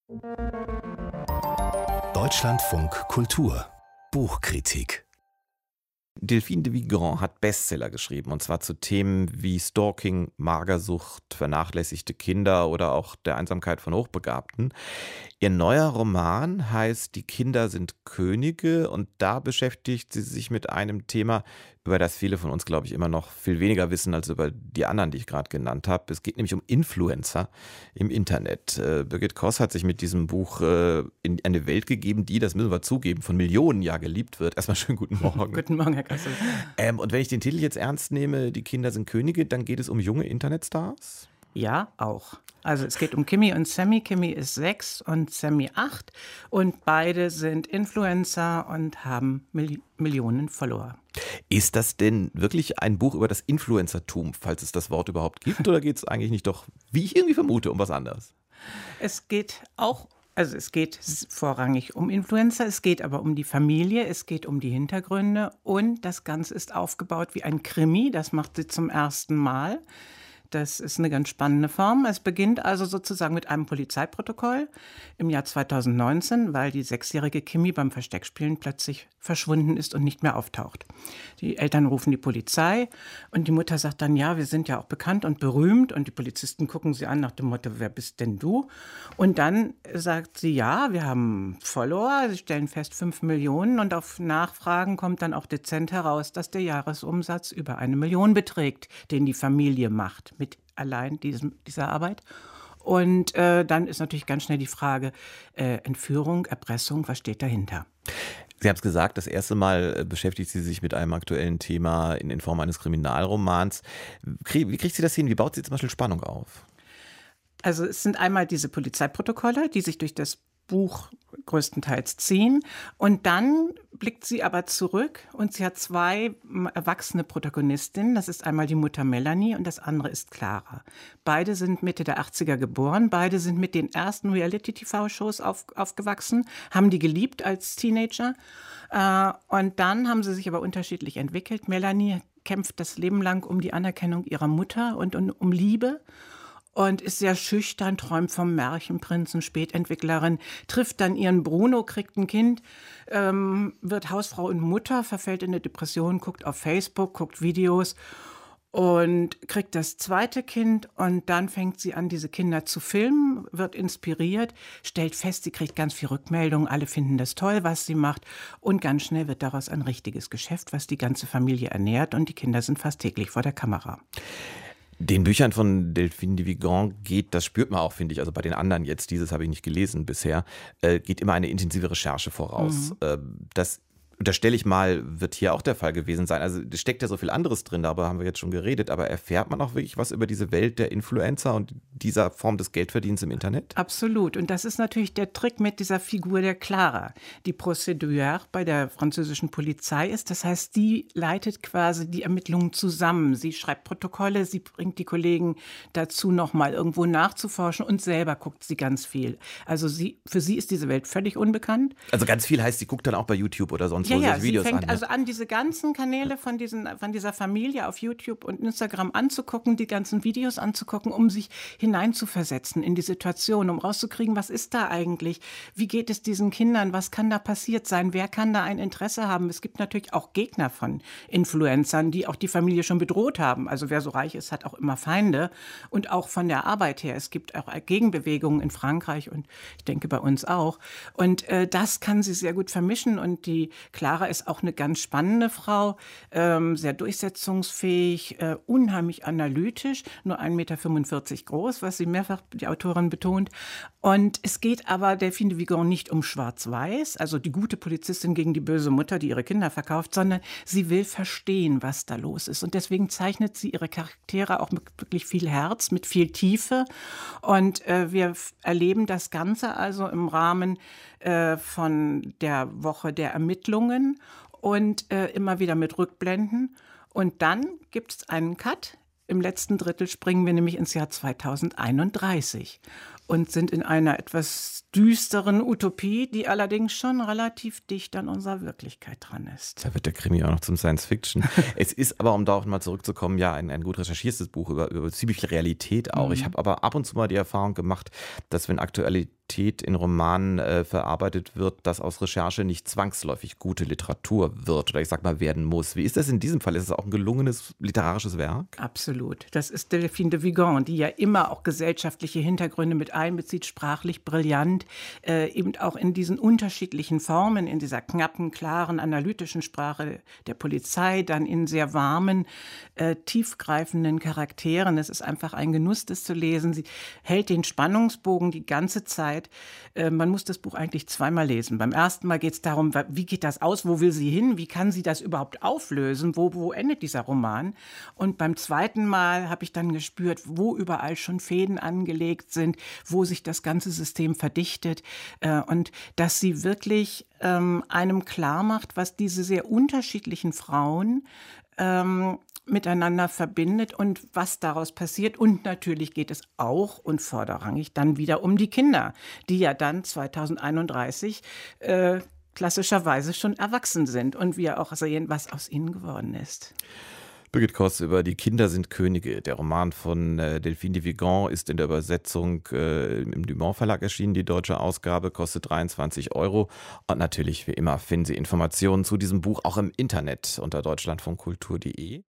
Deutschlandfunk Kultur Buchkritik. Delphine de Vigan hat Bestseller geschrieben, und zwar zu Themen wie Stalking, Magersucht, vernachlässigte Kinder oder auch der Einsamkeit von Hochbegabten. Ihr neuer Roman heißt Die Kinder sind Könige, und da beschäftigt sie sich mit einem Thema, über das viele von uns, glaube ich, immer noch viel weniger wissen als über die anderen, die ich gerade genannt habe. Es geht nämlich um Influencer im Internet. Birgit Koss hat sich mit diesem Buch in eine Welt gegeben, die, das müssen wir zugeben, von Millionen ja geliebt wird. Erstmal schönen guten Morgen. Guten Morgen, Herr Kassel. Und wenn ich den Titel jetzt ernst nehme, Die Kinder sind Könige, dann geht es um junge Internetstars? Ja, auch. Also es geht um Kimi und Sammy. Kimi ist 6 und Sammy 8 und beide sind Influencer und haben Millionen Follower. Ist das denn wirklich ein Buch über das Influencertum, falls es das Wort überhaupt gibt, oder geht es eigentlich nicht doch, wie ich irgendwie vermute, um was anderes? Es geht vorrangig um Influencer, es geht aber um die Familie, es geht um die Hintergründe und das Ganze ist aufgebaut wie ein Krimi, das macht sie zum ersten Mal. Das ist eine ganz spannende Form. Es beginnt also sozusagen mit einem Polizeiprotokoll im Jahr 2019, weil die 6-jährige Kimi beim Versteckspielen plötzlich verschwunden ist und nicht mehr auftaucht. Die Eltern rufen die Polizei und die Mutter sagt dann, ja, wir sind ja auch bekannt und berühmt, und die Polizisten gucken sie an nach dem Motto, wer bist denn du? Und dann sagt sie, ja, wir haben Follower, sie stellen fest 5 Millionen, und auf Nachfragen kommt dann auch dezent heraus, dass der Jahresumsatz über 1 Million beträgt, den die Familie macht mit allein dieser Arbeit. Und dann ist natürlich ganz schnell die Frage, Entführung, Erpressung, was steht dahinter? Sie haben es gesagt, das erste Mal beschäftigt sie sich mit einem aktuellen Thema in Form eines Kriminalromans. Wie kriegt sie das hin? Wie baut sie zum Beispiel Spannung auf? Also es sind einmal diese Polizeiprotokolle, die sich durch das Buch größtenteils ziehen. Und dann blickt sie aber zurück und sie hat 2 erwachsene Protagonistinnen. Das ist einmal die Mutter Melanie und das andere ist Clara. Beide sind Mitte der 80er geboren. Beide sind mit den ersten Reality-TV-Shows aufgewachsen, haben die geliebt als Teenager. Und dann haben sie sich aber unterschiedlich entwickelt. Melanie kämpft das Leben lang um die Anerkennung ihrer Mutter und um Liebe. Und ist sehr schüchtern, träumt vom Märchenprinzen, Spätentwicklerin, trifft dann ihren Bruno, kriegt ein Kind, wird Hausfrau und Mutter, verfällt in eine Depression, guckt auf Facebook, guckt Videos und kriegt das zweite Kind. Und dann fängt sie an, diese Kinder zu filmen, wird inspiriert, stellt fest, sie kriegt ganz viel Rückmeldungen, alle finden das toll, was sie macht. Und ganz schnell wird daraus ein richtiges Geschäft, was die ganze Familie ernährt, und die Kinder sind fast täglich vor der Kamera. Den Büchern von Delphine de Vigan geht, das spürt man auch, finde ich, also bei den anderen jetzt, dieses habe ich nicht gelesen bisher, geht immer eine intensive Recherche voraus. Das unterstelle ich mal, wird hier auch der Fall gewesen sein. Also es steckt ja so viel anderes drin, darüber haben wir jetzt schon geredet, aber erfährt man auch wirklich was über diese Welt der Influencer und dieser Form des Geldverdienens im Internet? Absolut. Und das ist natürlich der Trick mit dieser Figur der Clara, die Procédure bei der französischen Polizei ist. Das heißt, die leitet quasi die Ermittlungen zusammen. Sie schreibt Protokolle, sie bringt die Kollegen dazu, nochmal irgendwo nachzuforschen, und selber guckt sie ganz viel. Also für sie ist diese Welt völlig unbekannt. Also ganz viel heißt, sie guckt dann auch bei YouTube oder sonst Ja, Videos sie fängt an. also an, diese ganzen Kanäle von dieser Familie auf YouTube und Instagram anzugucken, die ganzen Videos anzugucken, um sich hineinzuversetzen in die Situation, um rauszukriegen, was ist da eigentlich, wie geht es diesen Kindern, was kann da passiert sein, wer kann da ein Interesse haben. Es gibt natürlich auch Gegner von Influencern, die auch die Familie schon bedroht haben. Also wer so reich ist, hat auch immer Feinde, und auch von der Arbeit her. Es gibt auch Gegenbewegungen in Frankreich und ich denke bei uns auch. Und das kann sie sehr gut vermischen, und die Clara ist auch eine ganz spannende Frau, sehr durchsetzungsfähig, unheimlich analytisch, nur 1,45 Meter groß, was sie mehrfach, die Autorin, betont. Und es geht aber Delphine de Vigan nicht um Schwarz-Weiß, also die gute Polizistin gegen die böse Mutter, die ihre Kinder verkauft, sondern sie will verstehen, was da los ist. Und deswegen zeichnet sie ihre Charaktere auch mit wirklich viel Herz, mit viel Tiefe. Und wir erleben das Ganze also im Rahmen von der Woche der Ermittlungen und immer wieder mit Rückblenden. Und dann gibt es einen Cut. Im letzten Drittel springen wir nämlich ins Jahr 2031 und sind in einer etwas düsteren Utopie, die allerdings schon relativ dicht an unserer Wirklichkeit dran ist. Da wird der Krimi auch noch zum Science-Fiction. Es ist aber, um da auch mal zurückzukommen, ja, ein gut recherchiertes Buch über ziemlich Realität auch. Ich habe aber ab und zu mal die Erfahrung gemacht, dass wenn aktuelle Realität in Romanen verarbeitet wird, dass aus Recherche nicht zwangsläufig gute Literatur wird oder ich sag mal werden muss. Wie ist das in diesem Fall? Ist es auch ein gelungenes literarisches Werk? Absolut. Das ist Delphine de Vigan, die ja immer auch gesellschaftliche Hintergründe mit einbezieht, sprachlich brillant, eben auch in diesen unterschiedlichen Formen, in dieser knappen, klaren, analytischen Sprache der Polizei, dann in sehr warmen, tiefgreifenden Charakteren. Es ist einfach ein Genuss, das zu lesen. Sie hält den Spannungsbogen die ganze Zeit. Man muss das Buch eigentlich zweimal lesen. Beim ersten Mal geht es darum, wie geht das aus, wo will sie hin, wie kann sie das überhaupt auflösen, wo endet dieser Roman? Und beim zweiten Mal habe ich dann gespürt, wo überall schon Fäden angelegt sind, wo sich das ganze System verdichtet und dass sie wirklich einem klar macht, was diese sehr unterschiedlichen Frauen miteinander verbindet und was daraus passiert. Und natürlich geht es auch und vorderrangig dann wieder um die Kinder, die ja dann 2031 klassischerweise schon erwachsen sind und wir auch sehen, was aus ihnen geworden ist. Birgit Koss über Die Kinder sind Könige. Der Roman von Delphine de Vigan ist in der Übersetzung im Dumont Verlag erschienen. Die deutsche Ausgabe kostet 23 €. Und natürlich, wie immer, finden Sie Informationen zu diesem Buch auch im Internet unter deutschlandfunkkultur.de.